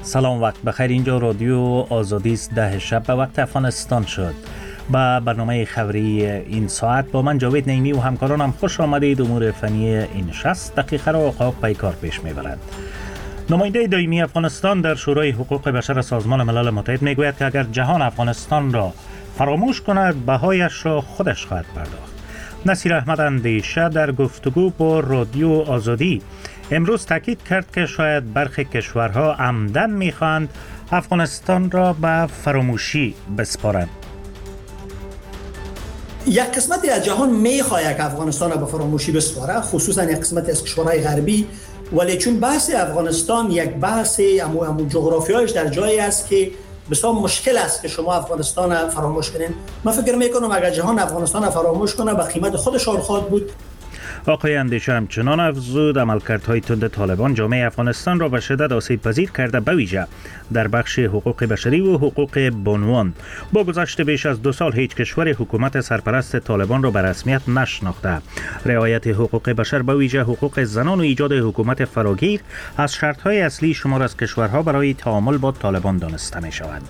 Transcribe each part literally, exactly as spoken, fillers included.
سلام، وقت بخیر. اینجا رادیو آزادی است. ده شب به وقت افغانستان شد. با برنامه خبری این ساعت با من جاوید نعیمی و همکارانم خوش آمدید. امور فنی این شصت دقیقه را آقا پیکار پیش میبرد. نماینده دائمی افغانستان در شورای حقوق بشر سازمان ملل متحد میگوید که اگر جهان افغانستان را فراموش کند بهایش را خودش خواهد پرداخت. نصیر احمد اندیشه در گفتگو با رادیو آزادی امروز تاکید کرد که شاید برخی کشورها عمدن میخواهند افغانستان را به فراموشی بسپارند. یک قسمتی از جهان میخواد که افغانستان را به فراموشی بسپاره، خصوصا یک قسمتی از کشورهای غربی، ولی چون بحث افغانستان یک بحث امو امو جغرافیایش در جایی است که بسیار مشکل است که شما افغانستان را فراموش کنین. من فکر میکنم اگر جهان افغانستان را فراموش کنه به قیمت خودشان خواهد بود. آقای اندیشه همچنان افزود عملکردهای تند طالبان جامعه افغانستان را به شدت آسیب پذیر کرده، به ویژه در بخش حقوق بشری و حقوق بانوان. با گذشت بیش از دو سال هیچ کشور حکومت سرپرست طالبان را به رسمیت نشناخته. رعایت حقوق بشر به ویژه حقوق زنان و ایجاد حکومت فراگیر از شرطهای اصلی شمار از کشورها برای تعامل با طالبان دانسته می شود.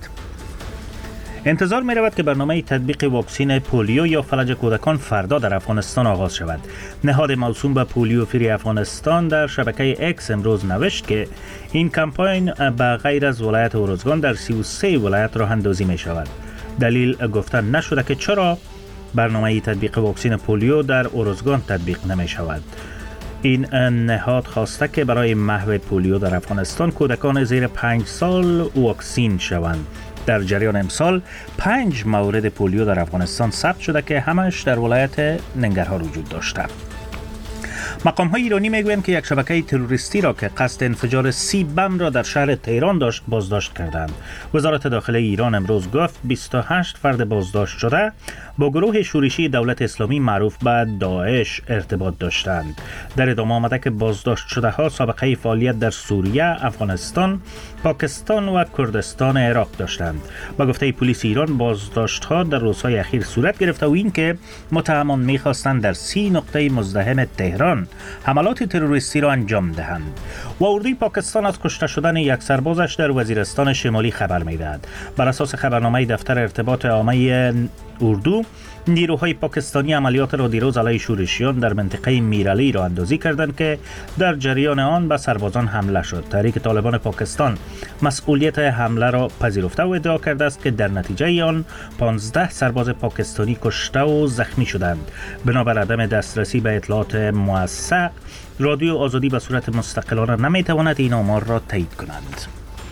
انتظار می رود که برنامه تطبیق واکسین پولیو یا فلج کودکان فردا در افغانستان آغاز شود. نهاد موسوم به پولیو فری افغانستان در شبکه اکس امروز نوشت که این کمپاین به غیر از ولایت اروزگان در سی و سه ولایت راه اندازی می شود. دلیل گفتن نشده که چرا برنامه تطبیق واکسین پولیو در اروزگان تطبیق نمی شود. این نهاد خواسته که برای محو پولیو در افغانستان کودکان زیر پنج سال واکسین شوند. در جریان امسال پنج مورد پولیو در افغانستان ثبت شده که همش در ولایت ننگرهار وجود داشته. مقام‌های ایرانی میگویند که یک شبکه تروریستی را که قصد انفجار سی بم را در شهر تهران داشت بازداشت کردند. وزارت داخله ایران امروز گفت بیست و هشت فرد بازداشت شده با گروه شورشی دولت اسلامی معروف به داعش ارتباط داشتند. در ادامه آمده که بازداشت شده ها سابقه فعالیت در سوریه، افغانستان، پاکستان و کردستان عراق داشتند. با گفته پلیس ایران بازداشت ها در روزهای اخیر صورت گرفته و اینکه متهمان می‌خواستند در سی نقطه مزدحم تهران حملات تروریستی را انجام دهند. و اردوی پاکستان از کشته شدن یک سربازش در وزیرستان شمالی خبر می‌دهد. بر اساس خبرنامه دفتر ارتباط عامه اردو، نیروهای پاکستانی عملیات را دیروز علیه شورشیان در منطقه میرعلی را اندازی کردند که در جریان آن به سربازان حمله شد. تحریک طالبان پاکستان مسئولیت حمله را پذیرفته و ادعا کرده است که در نتیجه آن پانزده سرباز پاکستانی کشته و زخمی شدند. بنابر عدم دسترسی به اطلاعات موثق، رادیو آزادی به صورت مستقلانه نمیتواند این آمار را تایید کند.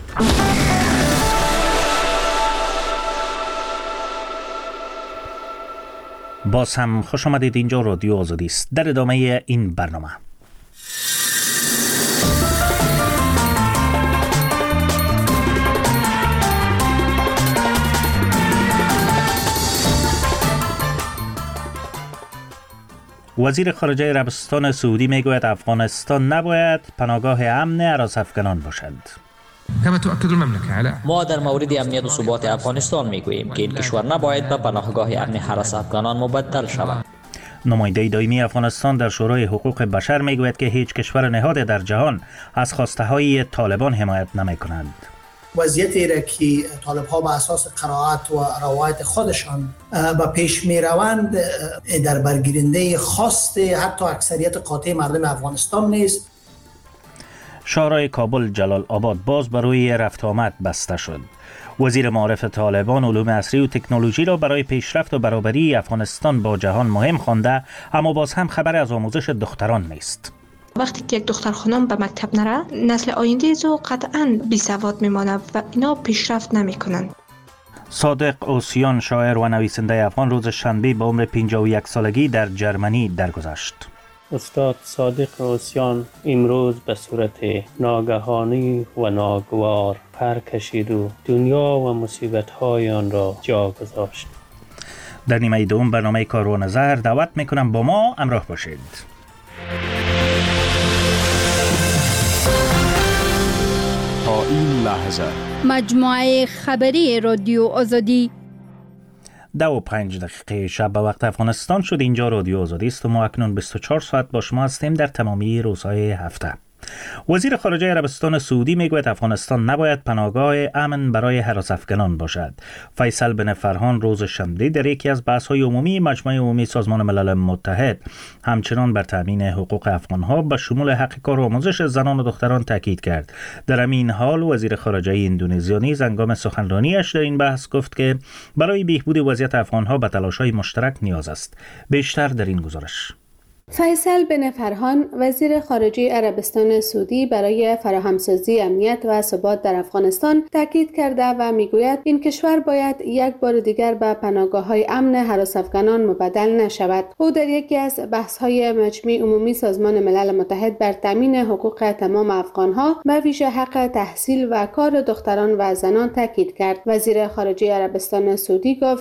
باز هم خوش آمدید. اینجا رادیو آزادی است. در ادامه این برنامه وزیر خارجه عربستان سعودی میگوید افغانستان نباید پناهگاه امن هراس افغانان باشد. ما در مورد امنیت و ثبات افغانستان میگوییم که این کشور نباید به پناهگاه امن هراس افغانان مبدل شود. نماینده دائمی افغانستان در شورای حقوق بشر میگوید که هیچ کشور نهاد در جهان از خواسته های طالبان حمایت نمی کنند. وضعیتی را که طالب ها به اساس قرائت و روایت خودشان به پیش می روند در برگیرنده خواست حتی اکثریت قاطع مردم افغانستان نیست. شورای کابل جلال آباد باز برای رفت آمد بسته شد. وزیر معارف طالبان علوم عصری و تکنولوژی را برای پیشرفت و برابری افغانستان با جهان مهم خوانده، اما باز هم خبر از آموزش دختران نیست. وقتی که یک دختر خانم به مکتب نره، نسل آینده زو قطعاً بی سواد میماند و اینا پیشرفت نمیکنند. صادق اوسیان شاعر و نویسنده افغان روز شنبه با عمر پنجاه و یک سالگی در جرمنی درگذشت. استاد صادق اوسیان امروز به صورت ناگهانی و ناگوار پر کشید و دنیا و مصیبت‌های آن را جا گذاشت. در نیمه دوم برنامه کار و نظر دعوت میکنم با ما همراه باشید. تا این لحظه مجموعه خبری رادیو آزادی دو و پنج دقیقه شب به وقت افغانستان شد. اینجا رادیو آزادی است و ما اکنون بیست و چهار ساعت با شما هستیم در تمامی روزهای هفته. وزیر خارجه عربستان سعودی میگوید افغانستان نباید پناهگاه امن برای هراس افغانان باشد. فیصل بن فرهان روز شنبه در یکی از بحث‌های عمومی مجمع عمومی سازمان ملل متحد همچنان بر تامین حقوق افغان‌ها به شمول حق کار و آموزش زنان و دختران تاکید کرد. در همین حال وزیر خارجه اندونزیا نیز هنگام سخنرانیش در این بحث گفت که برای بهبود وضعیت افغان‌ها به تلاش‌های مشترک نیاز است. بیشتر در این گزارش. فیصل بن فرهان وزیر خارجه عربستان سعودی برای فراهمسازی امنیت و ثبات در افغانستان تاکید کرده و میگوید این کشور باید یک بار دیگر به پناهگاه‌های امن هراس افغانان مبدل نشود. او در یکی از بحث‌های مجمع عمومی سازمان ملل متحد بر تامین حقوق تمام افغان‌ها به ویژه حق تحصیل و کار دختران و زنان تاکید کرد. وزیر خارجه عربستان سعودی گفت: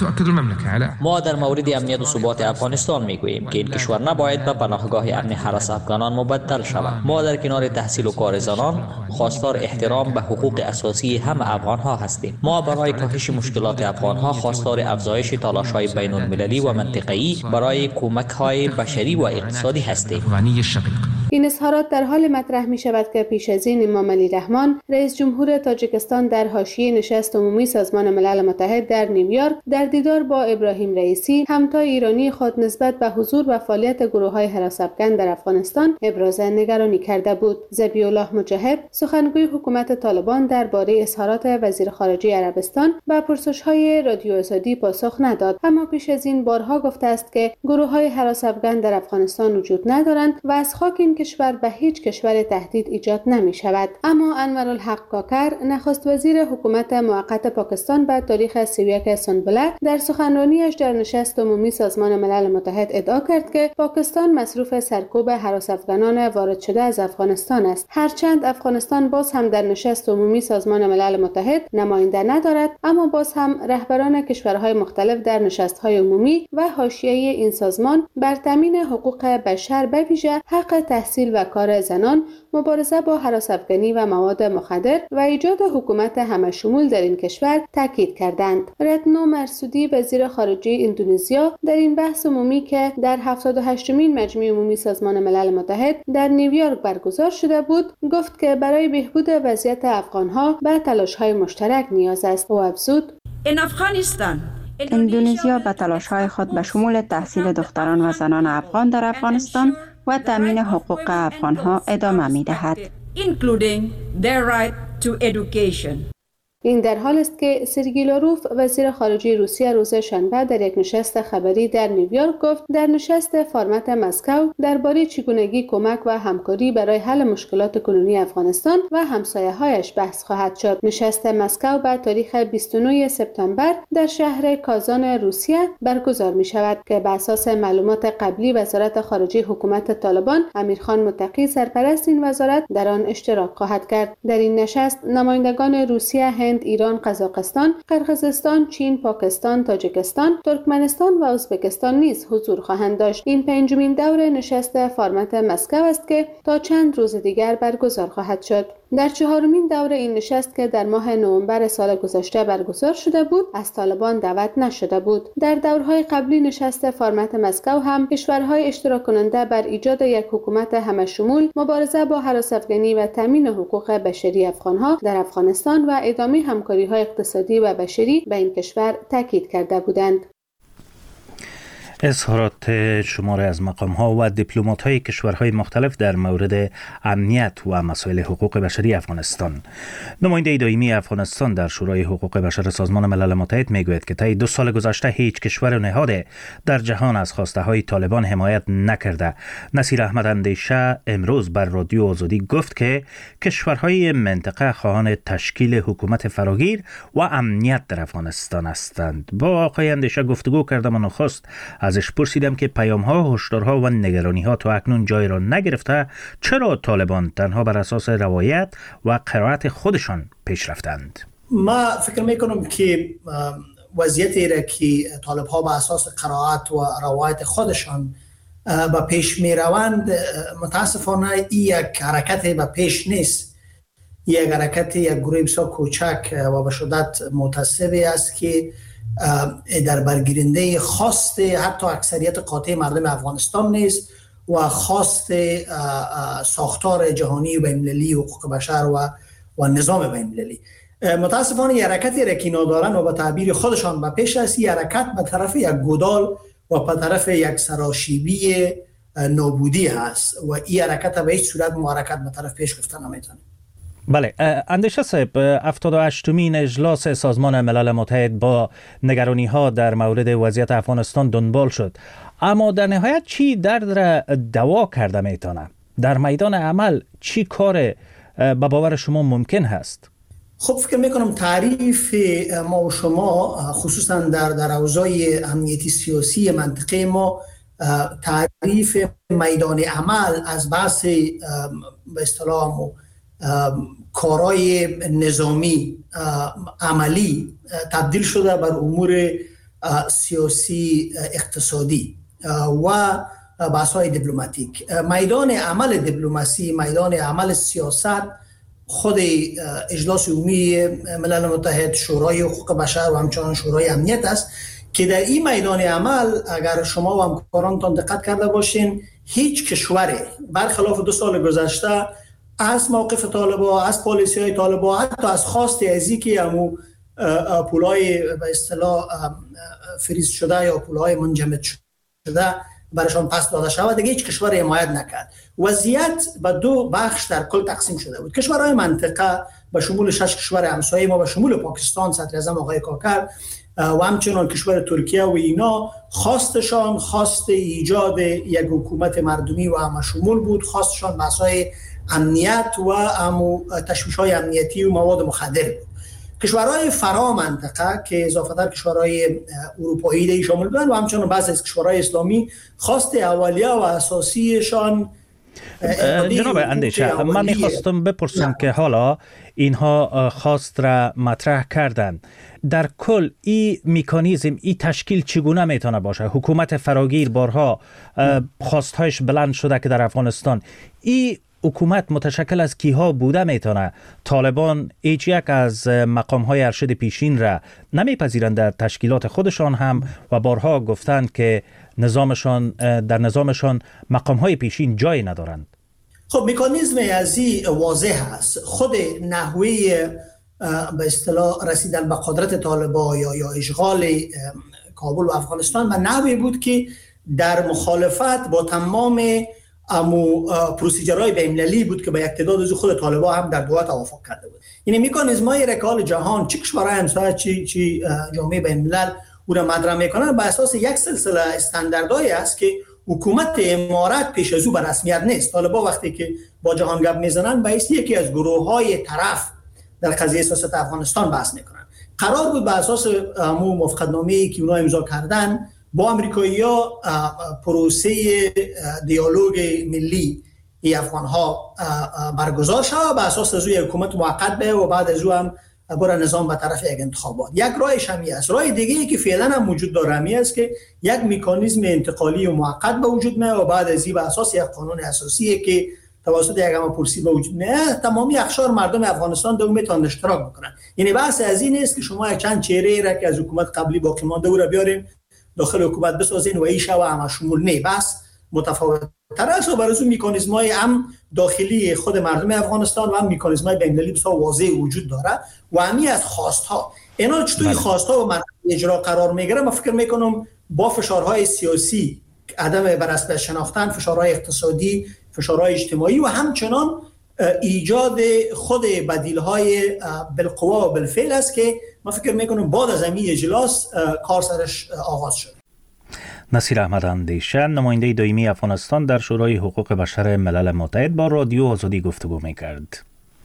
ما در مورد امنیت و ثبات افغانستان میگوییم که این کشور باید به پناهگاه امن هراس افغانان مبدل شود. ما در کنار تحصیل و کار زنان خواستار احترام به حقوق اساسی همه افغان ها هستیم. ما برای کاهش مشکلات افغان ها خواستار افزایش تلاش های بین المللی و منطقه‌ای برای کمک های بشری و اقتصادی هستیم. این اظهارات در حال مطرح می شود که پیش از این امام علی رحمان رئیس جمهور تاجیکستان در حاشیه نشست عمومی سازمان ملل متحد در نیویورک در دیدار با ابراهیم رئیسی همتای ایرانی خود نسبت به حضور و فعالیت گروه‌های هراس افغان در افغانستان ابراز نگرانی کرده بود. ذبیح الله مجاهد سخنگوی حکومت طالبان درباره اظهارات وزیر خارجه عربستان به پرسش‌های رادیو آزادی پاسخ نداد، اما پیش از این بارها گفته است که گروه‌های هراس افغان در افغانستان وجود ندارند و از خاک این کشور به هیچ کشور تهدید ایجاد نمی‌شود. اما انورالحق کاکر نخست وزیر حکومت موقت پاکستان به تاریخ سی و یک سنبله در سخنرانیش در نشست عمومی سازمان ملل متحد ادعا کرد که پاکستان مصروف سرکوب هراس افغانان وارد شده از افغانستان است. هرچند افغانستان باز هم در نشست عمومی سازمان ملل متحد نماینده ندارد، اما باز هم رهبران کشورهای مختلف در نشست‌های عمومی و حاشیه این سازمان بر تامین حقوق بشر به ویژه حق تحصیل و کار زنان، مبارزه با هراس افغانی و مواد مخدر و ایجاد حکومت همه‌شمول در این کشور تاکید کردند. رتنو مرسودی وزیر خارجه اندونزیا در این بحث عمومی که در هفتاد و هشتمین مجمع عمومی سازمان ملل متحد در نیویورک برگزار شده بود، گفت که برای بهبود وضعیت افغان‌ها به تلاش‌های مشترک نیاز است. او افزود: اندونزیا به تلاش‌های خود به شمول تحصیل دختران و زنان افغان در افغانستان و تامین حقوق افغان‌ها ادامه می‌دهد. این در حال است که سرگئی لاروف وزیر خارجه روسیه روز شنبه در یک نشست خبری در نیویورک گفت در نشست فرمت مسکو درباره چگونگی کمک و همکاری برای حل مشکلات کنونی افغانستان و همسایه‌هایش بحث خواهد شد. نشست مسکو به تاریخ بیست و نه سپتامبر در شهر کازان روسیه برگزار می شود که بر اساس معلومات قبلی وزارت خارجه حکومت طالبان امیرخان متقی سرپرست این وزارت در آن اشتراک خواهد کرد. در این نشست نمایندگان روسیه، هند، ایران، قزاقستان، قرقیزستان، چین، پاکستان، تاجیکستان، ترکمنستان و ازبکستان نیز حضور خواهند داشت. این پنجمین دور نشست فرمت مسکو است که تا چند روز دیگر برگزار خواهد شد. در چهارمین دور این نشست که در ماه نوامبر سال گذشته برگزار شده بود، از طالبان دعوت نشده بود. در دورهای قبلی نشست فرمت مسکو هم کشورهای اشتراک کننده بر ایجاد یک حکومت همه‌شمول، مبارزه با هراس افغانی و تامین حقوق بشری افغان‌ها در افغانستان و ادامه همکاری‌های اقتصادی و بشری به این کشور تاکید کرده بودند. اظهارات شماری از مقام‌ها و دیپلمات‌های کشورهای مختلف در مورد امنیت و مسائل حقوق بشری افغانستان. نماینده دائمی افغانستان در شورای حقوق بشر سازمان ملل متحد میگوید که طی دو سال گذشته هیچ کشور و نهاد در جهان از خواسته‌های طالبان حمایت نکرده. نصیر احمد اندیشه امروز بر رادیو آزادی گفت که کشورهای منطقه خواهان تشکیل حکومت فراگیر و امنیت در افغانستان هستند. با آقای اندیشه گفتگو کردم و نخست ازش پرسیدم که پیام‌ها، هشدارها و نگرانی‌ها تا اکنون جای را نگرفته، چرا طالبان تنها بر اساس روایت و قرائت خودشان پیش رفتند؟ ما فکر میکنم که وضعیتی را که طالب‌ها بر اساس قرائت و روایت خودشان به پیش میروند، متاسفانه این یک حرکت به پیش نیست. یک حرکت یک گروه بسیار کوچک و به شدت متعصبی است که در برگیرنده خواست حتی اکثریت قاطع مردم افغانستان نیست و خواست ساختار جهانی و بین‌المللی و حقوق بشر و و نظام بین‌المللی. متاسفانه یه حرکتی را که اینا دارن و به تعبیر خودشان به پیش است، یه حرکت به طرف یک گودال و به طرف یک سراشیبی نابودی هست و این حرکت به هیچ صورت محرکت به طرف پیش گفتن نمیتونه. بله، اندیشه صاحب، هفتاد و هشتمین اجلاس سازمان ملل متحد با نگرانی ها در مورد وضعیت افغانستان دنبال شد، اما در نهایت چی درد را دوا کرده میتونه؟ در میدان عمل چی کار به باور شما ممکن هست؟ خب فکر میکنم تعریف ما و شما خصوصا در در اوضاع امنیتی سیاسی منطقه ما، تعریف میدان عمل از بحث به اصطلاح کارهای نظامی عملی تبدیل شده بر امور سیاسی اقتصادی و بحث‌های دیپلماتیک. میدان عمل دیپلماسی، میدان عمل سیاست خود اجلاس عمومی ملل متحد، شورای حقوق بشر و همچنان شورای امنیت است که در این میدان عمل اگر شما و همکارانتان دقت کرده باشین، هیچ کشوری برخلاف دو سال گذشته از موقف طالبان، از پالیسی های طالبان، حتی از خواست ازی که همو پولای به اصطلاح فریز شده یا پولای منجمد شده برشان پس داده شود، دیگه هیچ کشور حمایت نکرد. وضعیت به دو بخش در کل تقسیم شده بود. کشورهای منطقه به شمول شش کشور همسایه ما، به شمول پاکستان، صدر اعظم آقای کاکر و همچنان کشور ترکیه و اینا، خواستشان خواست ایجاد یک حکومت مردمی و همشمول بود. خواستشان بحث‌های امنیت و امو تشویش‌های امنیتی و مواد مخدر بود. کشورهای فرا منطقه که اضافه در کشورهای اروپایی دی شامل بودند و همچنان بعضی از کشورهای اسلامی خواست اولیه و اساسیشان جناب اندیشه، من میخواستم بپرسم نه. که حالا اینها خواست را مطرح کردن، در کل این میکانیزم، این تشکیل چگونه میتونه باشه؟ حکومت فراگیر بارها خواستهایش بلند شده که در افغانستان این حکومت متشکل از کیها بوده میتونه؟ طالبان هیچ یک از مقامهای ارشد پیشین را نمیپذیرند در تشکیلات خودشان هم و بارها گفتند که نظامشان در نظامشان مقامهای پیشین جای ندارند. خب مکانیزم ازی واضح است. خود نحوه به اصطلاح رسیدن به قدرت طالبان یا یا اشغال کابل و افغانستان و نحوی بود که در مخالفت با تمام امو پروسیجرهای بین‌المللی بود که با یک تعداد از خود طالبان هم در دوحه توافق کرده بود. یعنی مکانیزم‌های رکال جهان، چه کشورهای همسایه چی چی جامعه بین‌الملل او را مطرح میکنن بر اساس یک سلسله استانداردهایی است که حکومت امارت پیش از او به رسمیت نیست. طالبان وقتی که با جهان گپ میزنن به اساس یکی از گروه‌های طرف در قضیه سیاست افغانستان بحث میکنن. قرار بود بر اساس همون موافقتنامه‌ای که اونها امضا کردن با امریکایی‌ها پروسه دیالوگ ملی ای افغان‌ها برگزار شد، بر اساس از حکومت موقت به و بعد از او هم بر نظام به طرف یک انتخابات. یک راهش همی است. راه دیگه ای که فعلا هم وجود داره همی است که یک مکانیزم انتقالی و موقت به وجود میاد و بعد از این بر اساس یک قانون اساسی که توسط یک هم پرسی به وجود میاد تمامی اقشار مردم افغانستان در اون میتونن اشتراک بکنن. یعنی بحث از این است که شما چند چهره را که از حکومت قبلی باقی مانده او را بیارین داخل حکومت بسازین و ایش و همه شمول نه، بس متفاوت تر است و برای اون مکانیزم‌های هم داخلی خود مردم افغانستان و هم مکانیزم‌های بین‌المللی بسیار واضح وجود داره و همی از خواست‌ها اینا چطوری خواست‌ها و مرحله اجرا قرار میگیره. من فکر میکنم با فشارهای سیاسی، عدم بررسی شناختن، فشارهای اقتصادی، فشارهای اجتماعی و همچنان ایجاد خود بدیل‌های بالقوا و بالفعل است که من فکر میکنم بعد از این اجلاس کار سرش آغاز شد. نصیر احمد اندیشه، نماینده دائمی افغانستان در شورای حقوق بشر ملل متحد، با رادیو آزادی گفتگو می‌کرد.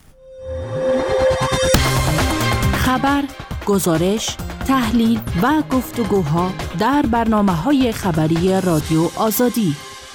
خبر، گزارش، تحلیل و گفتگوها در برنامه‌های خبری رادیو آزادی.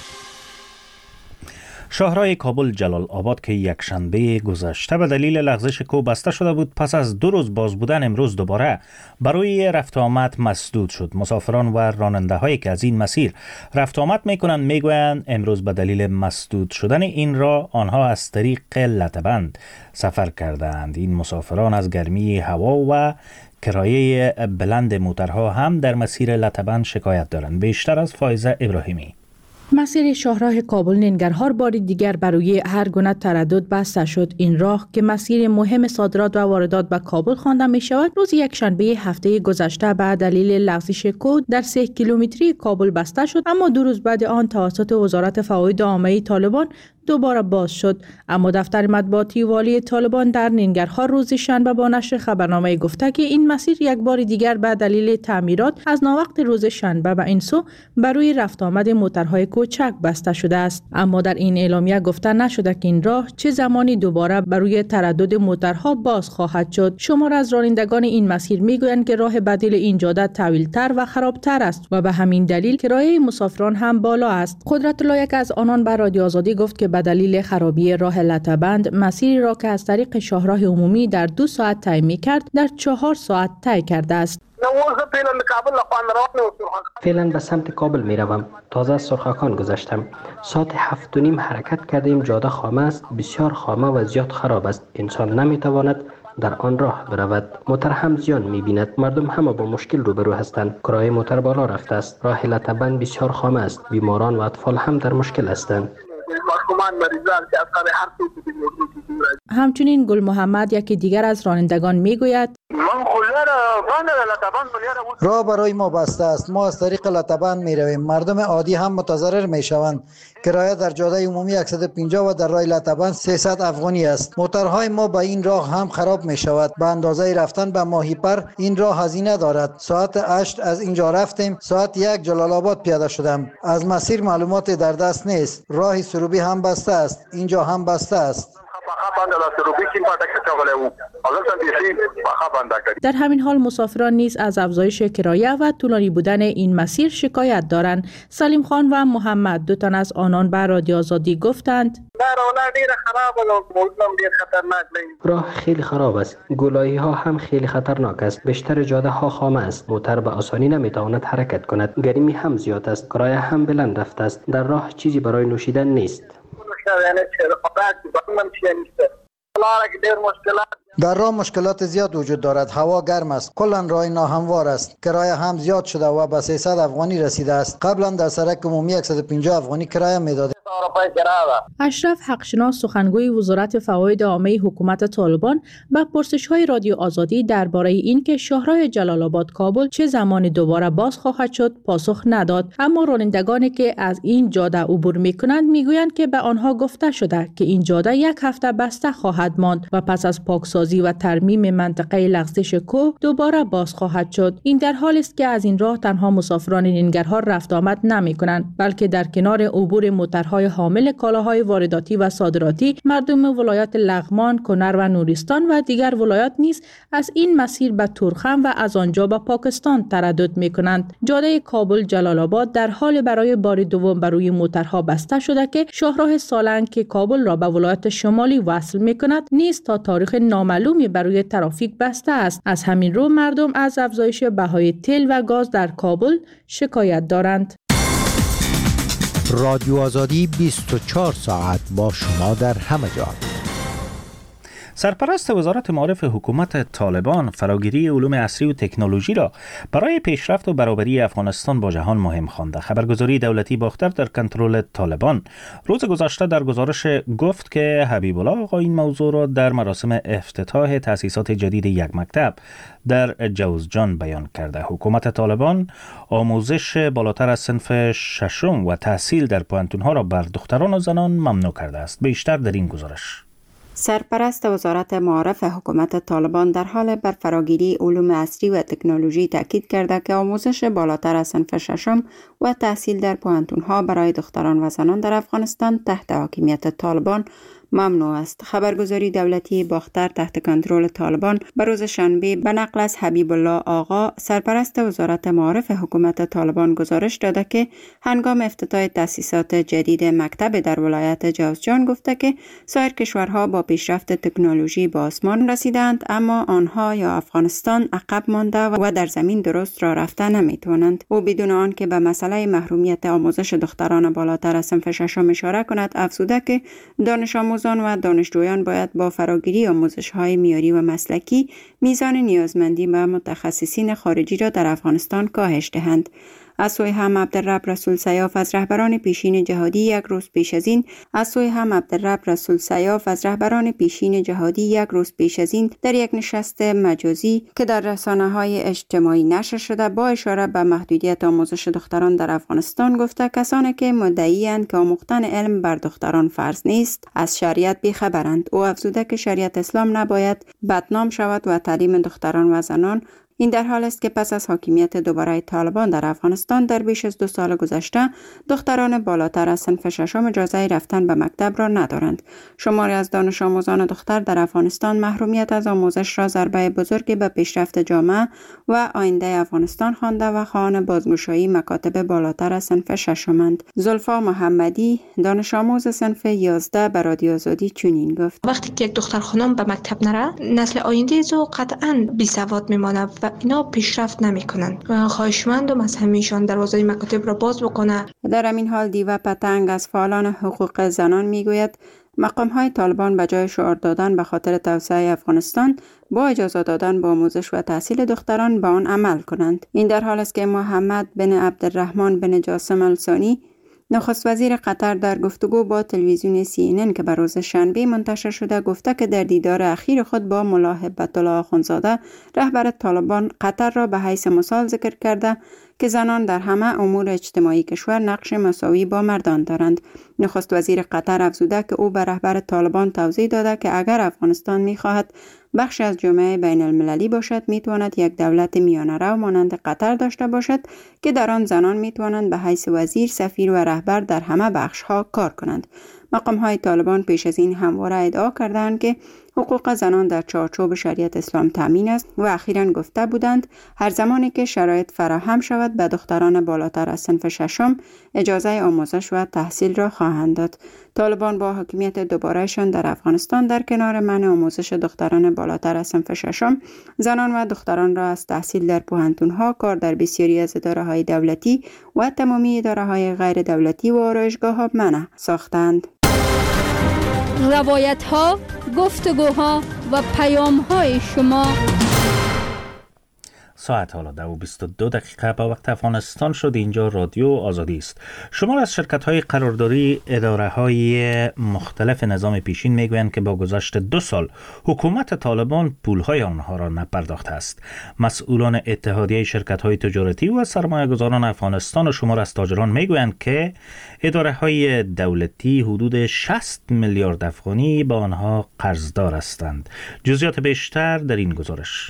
شاهراه کابل جلال آباد که یک شنبه گذشته به دلیل لغزش کوه بسته شده بود، پس از دو روز باز بودن امروز دوباره برای رفت آمد مسدود شد. مسافران و راننده هایی که از این مسیر رفت آمد میکنند میگویند امروز به دلیل مسدود شدن این راه آنها از طریق لطه‌بند سفر کردند. این مسافران از گرمی هوا و کرایه بلند موترها هم در مسیر لطه‌بند شکایت دارند. بیشتر از فایزه ابراهیمی. مسیر شاهراه کابل ننگرهار بار دیگر برای هر گونه تردد بسته شد. این راه که مسیر مهم صادرات و واردات به کابل خوانده می شود، روز یک شنبه هفته گذشته به دلیل لغزش کود در سه کیلومتری کابل بسته شد، اما دو روز بعد آن توسط وزارت فواید عامه طالبان دوباره باز شد. اما دفتر مطبوعاتی والی طالبان در ننگرهار روز شنبه با نشر خبرنامه گفته که این مسیر یک بار دیگر به دلیل تعمیرات از ناوقت روز شنبه به این سو برای رفت آمد موترهای کوچک بسته شده است. اما در این اعلامیه گفته نشده که این راه چه زمانی دوباره برای تردد موترها باز خواهد شد. شمار از رانندگان این مسیر میگویند که راه بدیل این جاده طویل‌تر و خرابتر است و به همین دلیل کرایه مسافران هم بالا است. قدرت الله یک از آنان به رادیو آزادی گفت که به دلیل خرابی راه لطه‌بند مسیری را که از طریق شاهراه عمومی در دو ساعت طی می‌کرد در چهار ساعت طی کرده است. فعلا به سمت کابل می روم. تازه از سرخاکان گذشتم. ساعت هفت و نیم حرکت کردیم. جاده خامه است، بسیار خامه و زیاد خراب است. انسان نمی تواند در آن راه برود. موتر هم زیان می بیند. مردم هم با مشکل روبرو هستند. کرایه موتر بالا رفته است. راه لطه‌بند بسیار خامه است. بیماران و اطفال هم در مشکل هستند. همچنین گل محمد یکی دیگر از رانندگان میگوید راه برای ما بسته است. ما از طریق لطه‌بند می رویم. مردم عادی هم متضرر می شوند. کرایه در جاده عمومی صد و پنجاه و در راه لطه‌بند سیصد افغانی است. موترهای ما با این راه هم خراب می شود. به اندازه رفتن به ماهیپر این راه هزینه دارد. ساعت هشت از اینجا رفتیم. ساعت یک جلال آباد پیاده شدم. از مسیر معلومات در دست نیست. راه سروبی هم بسته است. اینجا هم بسته است. در همین حال مسافران نیز از افزایش کرایه و طولانی بودن این مسیر شکایت دارند. سلیم خان و محمد دو تن از آنان به رادیو آزادی گفتند راه خیلی خراب است. گلایی ها هم خیلی خطرناک است. بیشتر جاده ها خامه است. موتر به آسانی نمیتواند حرکت کند. گرمی هم زیاد است. کرایه هم بلند رفته است. در راه چیزی برای نوشیدن نیست. در راه مشکلات زیاد وجود دارد. هوا گرم است. کلا راه ناهموار است. کرایه هم زیاد شده و به سیصد افغانی رسیده است. قبلا در سرک عمومی صد و پنجاه افغانی کرایه میداد. اشرف حقشناس سخنگوی وزارت فواید عامه حکومت طالبان به پرسش‌های رادیو آزادی درباره اینکه شاهراه جلال آباد کابل چه زمانی دوباره باز خواهد شد پاسخ نداد. اما رانندگانی که از این جاده عبور می‌کنند میگویند که به آنها گفته شده که این جاده یک هفته بسته خواهد ماند و پس از پاکسازی و ترمیم منطقه لغزش کوه دوباره باز خواهد شد. این در حالی است که از این راه تنها مسافران ننگرهار رفت آمد نمی‌کنند، بلکه در کنار عبور موترهای حامل کالاهای وارداتی و صادراتی مردم ولایات لغمان، کنر و نورستان و دیگر ولایات نیز از این مسیر به تورخم و از آنجا به پاکستان تردد می‌کنند. جاده کابل جلال آباد در حال برای بار دوم برای موترها بسته شده که شاهراه سالنگ که کابل را به ولایات شمالی وصل می‌کند نیز تا تاریخ نامعلومی برای ترافیک بسته است. از همین رو مردم از افزایش بهای تیل و گاز در کابل شکایت دارند. رادیو آزادی بیست و چهار ساعت با شما در همه جا. سرپرست وزارت معارف حکومت طالبان فراگیری علوم عصری و تکنولوژی را برای پیشرفت و برابری افغانستان با جهان مهم خوانده. خبرگزاری دولتی باختر در کنترل طالبان روز گذشته در گزارش گفت که حبیب الله آقا این موضوع را در مراسم افتتاح تأسیسات جدید یک مکتب در جوزجان بیان کرده. حکومت طالبان آموزش بالاتر از صنف ششم و تحصیل در پوهنتون‌ها را بر دختران و زنان ممنوع کرده است. بیشتر در این گزارش. سرپرست وزارت معارف حکومت طالبان در حال بر فراگیری علوم عصری و تکنولوژی تاکید کرده که آموزش بالاتر از صنف ششم و تحصیل در پوهنتون‌ها برای دختران و زنان در افغانستان تحت حاکمیت طالبان ممنوع است. خبرگزاری دولتی باختر تحت کنترل طالبان به روز شنبه به نقل از حبیب الله آقا سرپرست وزارت معارف حکومت طالبان گزارش داده که هنگام افتتاح تأسیسات جدید مکتب در ولایت جوزجان گفته که سایر کشورها با پیشرفت تکنولوژی به آسمان رسیدند، اما آنها یا افغانستان عقب مانده و در زمین درست راه رفته نمیتوانند. او بدون آنکه به مسئله محرومیت آموزش دختران بالاتر از صنف ششم اشاره کند افزوده که دانش آموزان و دانشجویان باید با فراگیری آموزش‌های معیاری و مسلکی میزان نیازمندی به متخصصین خارجی را در افغانستان کاهش دهند. از سوی هم عبدالرب رسول سیاف از رهبران پیشین جهادی یک روز پیش از این از سوی هم عبدالرب رسول سیاف از رهبران پیشین جهادی یک روز پیش از این در یک نشست مجازی که در رسانه‌های اجتماعی نشر شده با اشاره به محدودیت آموزش دختران در افغانستان گفته کسانی که مدعی‌اند که آموختن علم بر دختران فرض نیست از شریعت بی‌خبرند. او افزوده که شریعت اسلام نباید بدنام شود و تعلیم دختران و زنان. این در حال است که پس از حاکمیت دوباره طالبان در افغانستان در بیش از دو سال گذشته دختران بالاتر از صنف ششم اجازه رفتن به مکتب را ندارند. شماری از دانش آموزان دختر در افغانستان محرومیت از آموزش را ضربه بزرگی به پیشرفت جامعه و آینده افغانستان خوانده و خواهان بازگشایی مکاتب بالاتر از صنف ششمند. زلفا محمدی دانش آموز صنف یازده به رادیو آزادی چنین گفت: وقتی که یک دختر خانم به مکتب نره نسل آینده زو قطعا بی سواد میمونه و اینا پیشرفت نمیکنن. خواهشمندم از همیشان دروازه مکاتب را باز بکنه. در همین حال دیوه پتنگ از فعالان حقوق زنان میگوید مقام های طالبان به جای شعار دادن به خاطر توسعه افغانستان با اجازه دادن به آموزش و تحصیل دختران به آن عمل کنند. این در حال است که محمد بن عبدالرحمن بن جاسم الثانی نخست وزیر قطر در گفتگو با تلویزیون سی این ان که بر روز شنبه منتشر شده گفته که در دیدار اخیر خود با ملا هبت الله آخوندزاده رهبر طالبان قطر را به حیث مثال ذکر کرده که زنان در همه امور اجتماعی کشور نقش مساوی با مردان دارند. نخست وزیر قطر افزوده که او به رهبر طالبان توضیح داده که اگر افغانستان می‌خواهد بخش از جامعه بین المللی باشد میتواند یک دولت میانه رو مانند قطر داشته باشد که در آن زنان میتوانند به حیث وزیر، سفیر و رهبر در همه بخش‌ها کار کنند. مقام های طالبان پیش از این همواره ادعا کردند که حقوق زنان در چارچوب شریعت اسلام تامین است و اخیراً گفته بودند هر زمانی که شرایط فراهم شود به دختران بالاتر از صنف ششم اجازه آموزش و تحصیل را خواهند داد. طالبان با حاکمیت دوبارهشان در افغانستان در کنار منع آموزش دختران بالاتر از صنف ششم زنان و دختران را از تحصیل در پوهنتون‌ها، کار در بسیاری از اداره‌های دولتی و تمامی اداره‌های غیر دولتی و آرایشگاه‌ها منع ساختند. روایت ها، گفتگوها و پیام های شما. ساعت حالا ده و بیست و دو دقیقه با وقت افغانستان شد. اینجا رادیو آزادی است. شما از شرکت های قرارداری اداره های مختلف نظام پیشین میگویند که با گذشت دو سال حکومت طالبان پول های آنها را نپرداخته است. مسئولان اتحادیه شرکت های تجارتی و سرمایه گذاران افغانستان و شمار از تاجران میگویند که اداره های دولتی حدود شصت میلیارد افغانی با آنها قرضدار هستند. جزئیات بیشتر در این گزارش.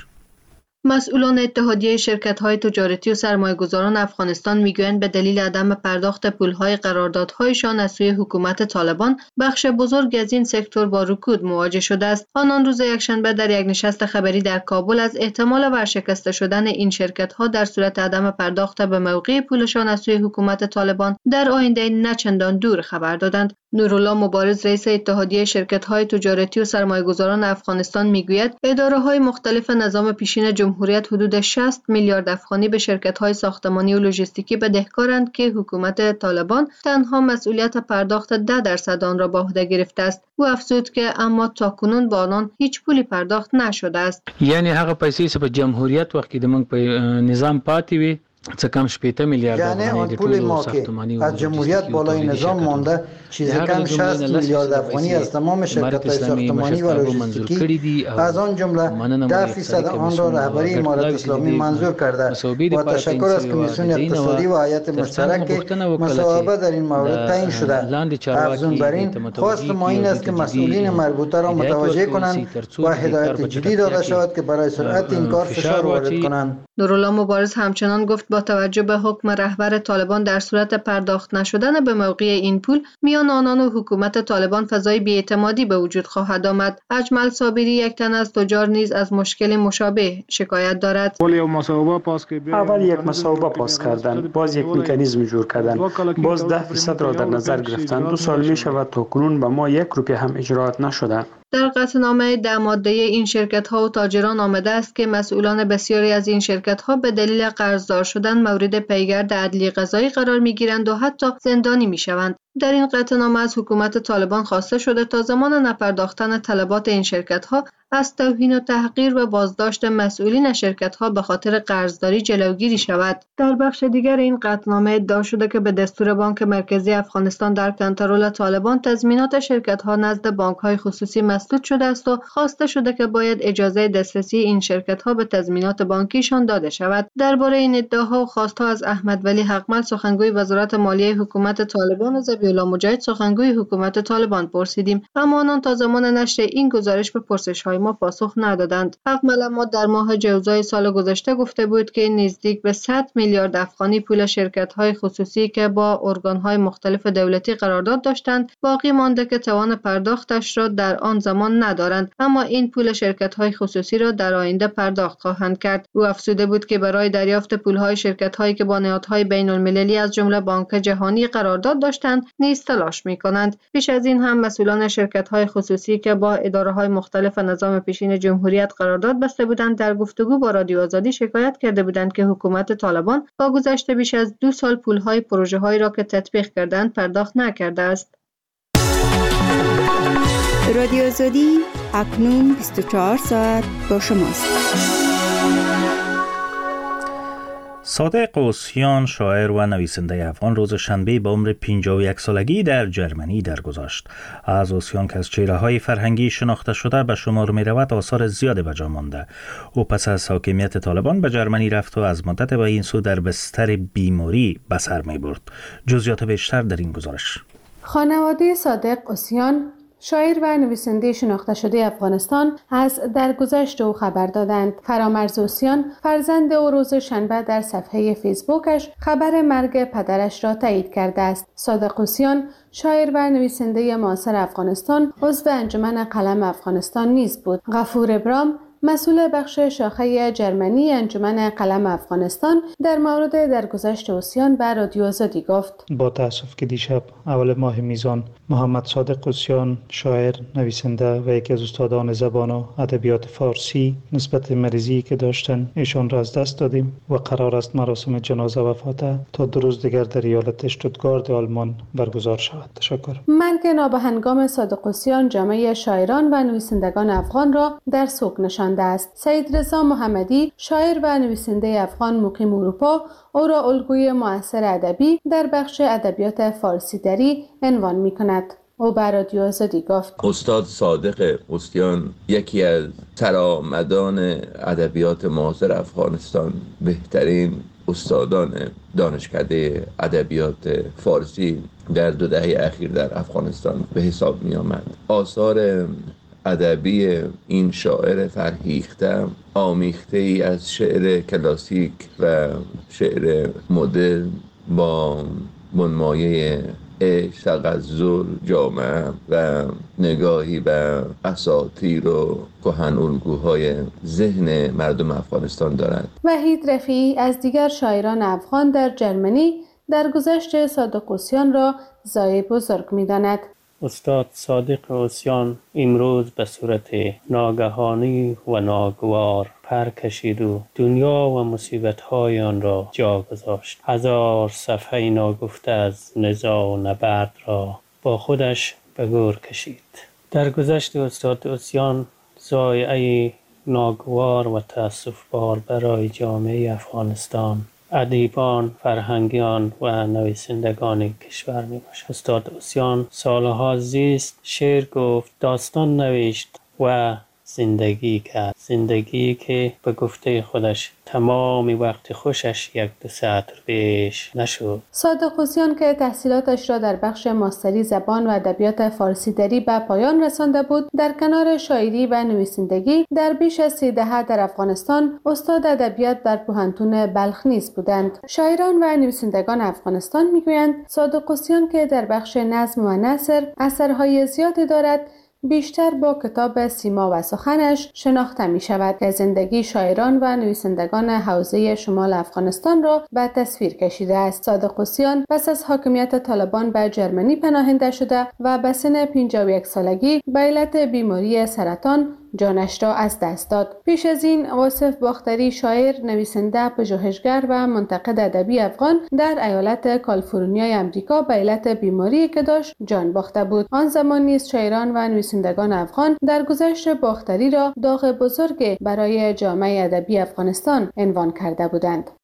مسئولان اتحادیه شرکت‌های تجارتی و سرمایه‌گذاران افغانستان میگویند به دلیل عدم پرداخت پول‌های قراردادهایشان از سوی حکومت طالبان بخش بزرگ از این سکتور با رکود مواجه شده است. آنان روز یکشنبه در یک نشست خبری در کابل از احتمال ورشکسته شدن این شرکت‌ها در صورت عدم پرداخت به موقع پولشان از سوی حکومت طالبان در آینده نه چندان دور خبر دادند. نورالله مبارز رئیس اتحادیه شرکت‌های تجارتی و سرمایه‌گذاران افغانستان میگوید اداره‌های مختلف نظام پیشین جمهوریت حدود شصت میلیارد افغانی به شرکت‌های ساختمانی و لوجستیکی بدهکارند که حکومت طالبان تنها مسئولیت پرداخت ده درصد آن را به عهده گرفته است. او افزود که اما تاکنون با آنان هیچ پولی پرداخت نشده است. یعنی هغه پیسې چې په جمهوریت وخت کې د موږ په نظام پاتې وي څه کم شپېته میلیارد یعنی آن پول ما که از جمهوریت بالای نظام مانده چیز کم شصت میلیارد افغانی از تمام شرکت‌های ساختمانی و لوجستیکی از آن جمله ده فیصد آن را رهبری امارت اسلامی منظور کرده و تشکر از کمیسیون اقتصادی و هیئت مشترک که مصوبه در این مورد تعیین شده. افزون بر این خواست ما این است که مسئولین مربوطه را متوجه کنند و هدایت جدی داده شود که برای سرعت این کار فشار وارد کنند. نورالله مبارز همچنان گفت با توجه به حکم رهبر طالبان در صورت پرداخت نشدن به موقع این پول میان آنان و حکومت طالبان فضای بی‌اعتمادی به وجود خواهد آمد. اجمل صابری یک تن از تجار نیز از مشکل مشابه شکایت دارد. اول یک مصوبه پاس کردن، باز یک مکانیزم جور کردن، باز ده فیصد را در نظر گرفتن. دو سال می شود تا کنون به ما یک روپیه هم اجرات نشده. در قطعنامه ده ماده این شرکت‌ها و تاجران آمده است که مسئولان بسیاری از این شرکت‌ها به دلیل قرضدار شدن مورد پیگرد عدلی قضایی قرار می‌گیرند و حتی زندانی می‌شوند. در این قطعنامه از حکومت طالبان خواسته شده تا زمان نپرداختن طلبات این شرکت‌ها از توهین و تحقیر و بازداشت مسئولین شرکت‌ها به خاطر قرضداری جلوگیری شود. در بخش دیگر این قطعنامه ادعا شده که به دستور بانک مرکزی افغانستان در کنترل طالبان تضمینات شرکت‌ها نزد بانک‌های خصوصی مسدود شده است و خواسته شده که باید اجازه دسترسی این شرکت‌ها به تضمینات بانکیشان داده شود. درباره این ادعاها و خواست‌ها از احمد ولی حقمل سخنگوی وزارت مالیه حکومت طالبان و ذبیح الله مجاهد سخنگوی حکومت طالبان پرسیدیم، اما آنان تا زمان نشر این گزارش به پرسش‌های ما پاسخ ندادند. حقمل اما در ماه جوزای سال گذشته گفته بود که نزدیک به صد میلیارد افغانی پول شرکت‌های خصوصی که با ارگان‌های مختلف دولتی قرارداد داشتند باقی مانده که توان پرداختش را در آن زمان ندارند، اما این پول شرکت‌های خصوصی را در آینده پرداخت خواهند کرد. او افزوده بود که برای دریافت پول‌های شرکت‌هایی که با نهادهای بین‌المللی از جمله بانک جهانی قرارداد داشتند نیز تلاش می‌کنند. پیش از این هم مسئولان شرکت‌های خصوصی که با اداره‌های مختلف نظام پیشین جمهوریت قرارداد بسته بودند در گفتگو با رادیو آزادی شکایت کرده بودند که حکومت طالبان با گذشت بیش از دو سال پول‌های پروژه‌هایی را که تطبیق کردند پرداخت نکرده است. رادیو آزادی اکنون بیست و چهار ساعت با شماست. صادق اوسیان شاعر و نویسنده افغان روز شنبه با عمر پنجاه و یک سالگی در جرمنی درگذشت. از اوسیان که از چهره‌های فرهنگی شناخته شده به شمار می‌رود آثار زیادی به جا مانده. او پس از حاکمیت طالبان به جرمنی رفت و از مدت به این سو در بستر بیماری به سر می‌برد. جزئیات بیشتر در این گزارش. خانواده صادق اوسیان شاعر و نویسنده شناخته شده افغانستان از درگذشت او خبر دادند. فرامرز اوسیان فرزند او روز شنبه در صفحه فیسبوکش خبر مرگ پدرش را تایید کرده است. صادق اوسیان شاعر و نویسنده معاصر افغانستان عضو انجمن قلم افغانستان نیز بود. غفور ابرام مسئول بخش شاخه جرمنی انجمن قلم افغانستان در مورد درگذشت اوسیان به رادیو آزادی گفت: با تأسف که دیشب اول ماه میزان محمد صادق اوسیان شاعر، نویسنده و یکی از استادان زبان و ادبیات فارسی نسبت مریضی که داشتن ایشان را از دست دادیم و قرار است مراسم جنازه و فاتحه تا دو روز دیگر در ایالت اشتوتگارت آلمان برگزار شود. تشکر. مرگ نابهنگام صادق اوسیان جامعه شاعران و نویسندگان افغان را در سوگ نشانده است. سید رضا محمدی شاعر و نویسنده افغان مقیم اروپا او را الگوی معاصر ادبی در بخش ادبیات فارسی دری عنوان می‌کند. او بر رادیو آزادی گفت: استاد صادق اوسیان یکی از سرآمدان ادبیات معاصر افغانستان، بهترین استادان دانشکده ادبیات فارسی در دو دهه اخیر در افغانستان به حساب می آمد. آثار ادبی این شاعر فرهیخته آمیخته ای از شعر کلاسیک و شعر مدرن با بنمایه عشق، تغزل، جامعه و نگاهی به اساطیر و کهن الگوهای ذهن مردم افغانستان دارد. وحید رفیعی از دیگر شاعران افغان در جرمنی درگذشت صادق اوسیان را ضایع بزرگ می‌داند. استاد صادق اوسیان امروز به صورت ناگهانی و ناگوار پر کشید و دنیا و مصیبت‌های آن را جا گذاشت. هزار صفحه ناگفته از نزاع و نبرد را با خودش به گور کشید. درگذشت استاد اوسیان ضایعه ناگوار و تأسف‌بار برای جامعه افغانستان، ادیبان، فرهنگیان و نویسندگان کشور می باشد. استاد اوسیان سالها زیست، شعر گفت، داستان نوشت و زندگی کرد. زندگی که به گفته خودش تمامی وقت خوشش یک دو سطر بیش نشد. صادق اوسیان که تحصیلاتش را در بخش ماستری زبان و ادبیات فارسی دری به پایان رسانده بود، در کنار شاعری و نویسندگی در بیش از سی دهه در افغانستان استاد ادبیات در پوهنتون بلخ نیز بودند. شاعران و نویسندگان افغانستان میگویند صادق اوسیان که در بخش نظم و نثر اثرهای زیادی دارد، بیشتر با کتاب سیما و سخنش شناخته می شود که زندگی شاعران و نویسندگان حوزه شمال افغانستان را به تصویر کشیده است. صادق اوسیان پس از حاکمیت طالبان به جرمنی پناهنده شده و به سن پنجاه و یک سالگی به علت بیماری سرطان جانش را از دست داد. پیش از این واصف باختری شاعر، نویسنده، پژوهشگر و منتقد ادبی افغان در ایالت کالیفرنیای امریکا به علت بیماری که داشت جان باخته بود. آن زمان نیز شاعران و نویسندگان افغان در گذشت باختری را داغ بزرگ برای جامعه ادبی افغانستان عنوان کرده بودند.